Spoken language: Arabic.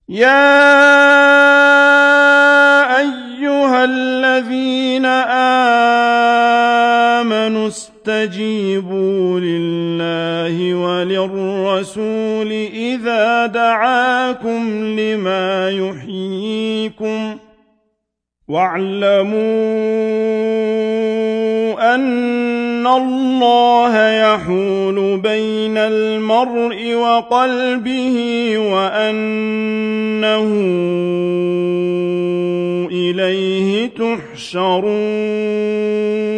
يا أيها الذين آمنوا استجيبوا لله وللرسول إذا دعاكم لما يحييكم واعلموا أن الله يحول بين المرء وقلبه وأنه إليه تحشرون